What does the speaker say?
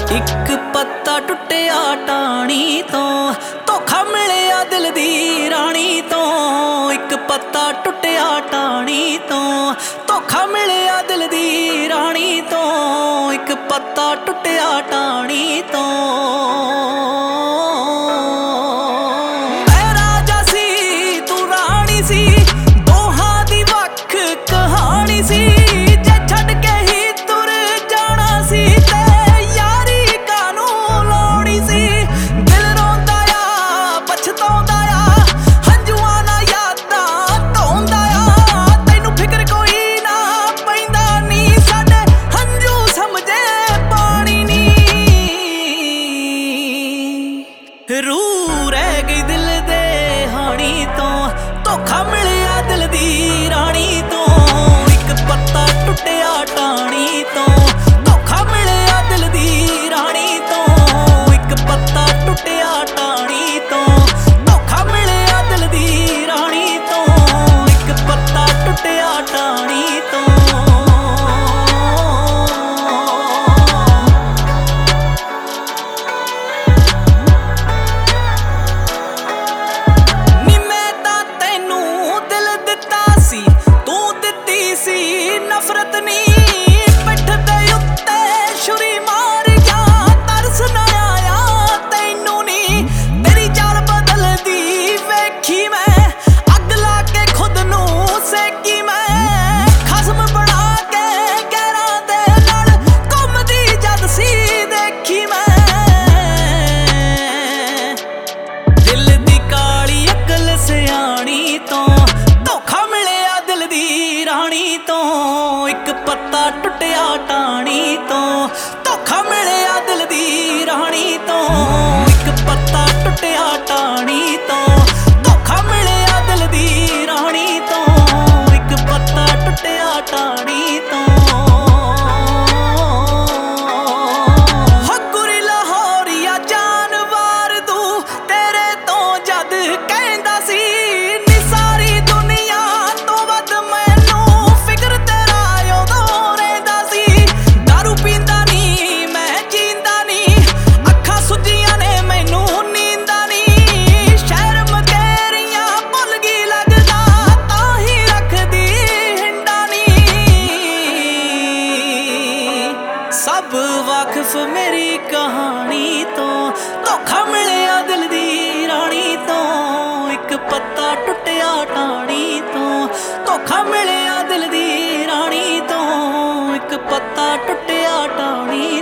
एक पत्ता टुटिया टाणी तो धोखा मिलिया दिल दी राणी तो। एक पत्ता टुटिया टाणी तो धोखा मिलिया दिल दी राणी तो। एक पत्ता टुटिया टाणी तो। मैं राजा सी तू राणी सी, दोहां दी वख कहानी सी। जे छड्ड के ही तुर जाना सी ते यारी कानू लाउणी सी। दिल रोंदा आ पछताउंदा आ, हंजुआं नाल यादां धोंदा आ। तैनू फिकर कोई ना पैंदा नी, साडे हंजू समझे पानी नी। रूह रह गई दिल दे हानी तो धोखा मिलिया दिल दी राणी तो। एक पत्ता टुटिया टाणी तो धोखा मिलिया दिल दी राणी तो। एक पत्ता टुटिया टाणी तो धोखा मिलिया दिल दी राणी तो। एक पत्ता टुटिया टाणी तो। नफरत नी पिठ दे उत्ते छुरी मार गया, तरस ना आया तैनू नी। तेरी चाल बदलदी वेखी मैं, अग ला के खुद नू सेकी मैं। खसम बना के गैरां दे नाल घुमदी जद सी देखी मैं। दिल दी काली अकल सियाणी तो धोखा मिलिया दिल दी राणी तो। एक पत्ता टुटिया टाणी तो धोखा मिलिया दिल दी राणी तो। एक पत्ता टुटिया टाणी तो धोखा मिलिया दिल दी राणी तो। एक पत्ता टुटिया टाणी तो। हकुरी लाहौरिया जानवर तू तेरे तो जद कहंदा सी, नी सारी दुनिया तो वध मैनू फिक्र तेरा उदों रहिंदा सी। दारू पींदा नी मैं जींदा नी, अखां सुजियां ने मैनू नींदा नी। शहर मकेरियां भुल गई लगदा, तां ही रखदी हिंडा नी। सब वाकिफ मेरी कहानी तो धोखा मिलिया दिल दी राणी तो। एक पत्ता टुटिया टाणी तो धोखा मिलिया दिल दी राणी तो। एक पत्ता टुटिया टाणी